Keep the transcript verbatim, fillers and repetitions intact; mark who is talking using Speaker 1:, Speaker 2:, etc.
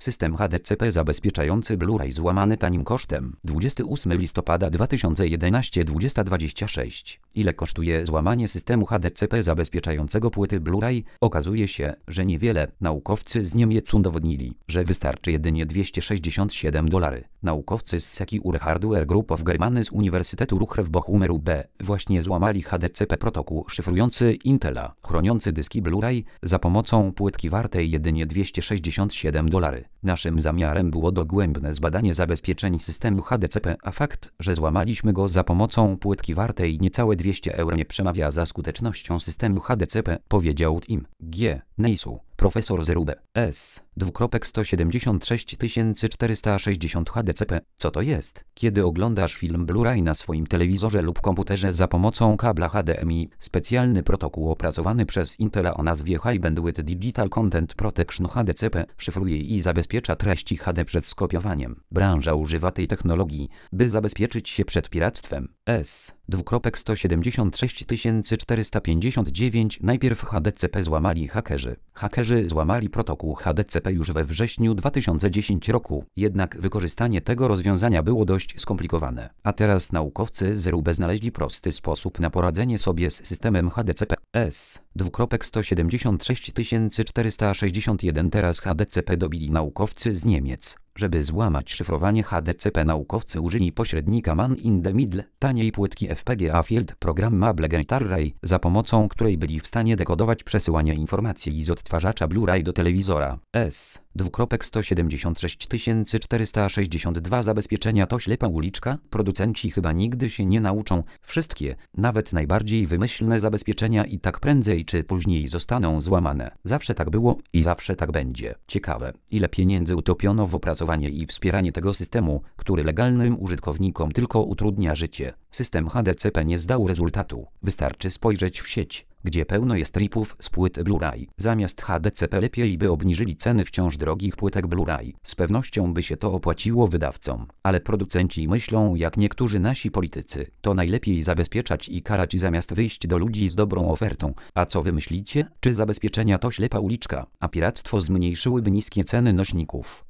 Speaker 1: System H D C P zabezpieczający Blu-ray złamany tanim kosztem. dwudziestego ósmego listopada dwa tysiące jedenastego dwudziesta dwadzieścia sześć. Ile kosztuje złamanie systemu H D C P zabezpieczającego płyty Blu-ray? Okazuje się, że niewiele. Naukowcy z Niemiec udowodnili, że wystarczy jedynie dwieście sześćdziesiąt siedem dolarów. Naukowcy z Secure Hardware Group of Germany z Uniwersytetu Ruhr w Bochum R U B właśnie złamali H D C P protokół szyfrujący Intela, chroniący dyski Blu-ray za pomocą płytki wartej jedynie dwieście sześćdziesiąt siedem dolarów. Naszym zamiarem było dogłębne zbadanie zabezpieczeń systemu H D C P, a fakt, że złamaliśmy go za pomocą płytki wartej niecałe dwieście euro nie przemawia za skutecznością systemu H D C P, powiedział Tim G. Neisu, profesor z R U B S. sto siedemdziesiąt sześć tysięcy czterysta sześćdziesiąt H D C P. Co to jest? Kiedy oglądasz film Blu-ray na swoim telewizorze lub komputerze za pomocą kabla H D M I, specjalny protokół opracowany przez Intela o nazwie High Bandwidth Digital Content Protection H D C P szyfruje i zabezpiecza treści H D przed skopiowaniem. Branża używa tej technologii, by zabezpieczyć się przed piractwem. S. sto siedemdziesiąt sześć tysięcy czterysta pięćdziesiąt dziewięć. Najpierw H D C P złamali hakerzy. Hakerzy złamali protokół H D C P już we wrześniu dwa tysiące dziesiątego roku, jednak wykorzystanie tego rozwiązania było dość skomplikowane. A teraz naukowcy z R U B znaleźli prosty sposób na poradzenie sobie z systemem H D C P. S. sto siedemdziesiąt sześć tysięcy czterysta sześćdziesiąt jeden. Teraz H D C P dobili naukowcy z Niemiec. Żeby złamać szyfrowanie H D C P, naukowcy użyli pośrednika Man in the Middle, taniej płytki F P G A Field Program Mable Gate Array, za pomocą której byli w stanie dekodować przesyłanie informacji z odtwarzacza Blu-ray do telewizora. S. sto siedemdziesiąt sześć tysięcy czterysta sześćdziesiąt dwa. Zabezpieczenia to ślepa uliczka? Producenci chyba nigdy się nie nauczą. Wszystkie, nawet najbardziej wymyślne zabezpieczenia i tak prędzej czy później zostaną złamane. Zawsze tak było i zawsze tak będzie. Ciekawe, ile pieniędzy utopiono w opracowanie i wspieranie tego systemu, który legalnym użytkownikom tylko utrudnia życie. System H D C P nie zdał rezultatu. Wystarczy spojrzeć w sieć, gdzie pełno jest ripów z płyt Blu-ray. Zamiast H D C P lepiej by obniżyli ceny wciąż drogich płytek Blu-ray. Z pewnością by się to opłaciło wydawcom. Ale producenci myślą jak niektórzy nasi politycy. To najlepiej zabezpieczać i karać zamiast wyjść do ludzi z dobrą ofertą. A co wy myślicie? Czy zabezpieczenia to ślepa uliczka, a piractwo zmniejszyłyby niskie ceny nośników?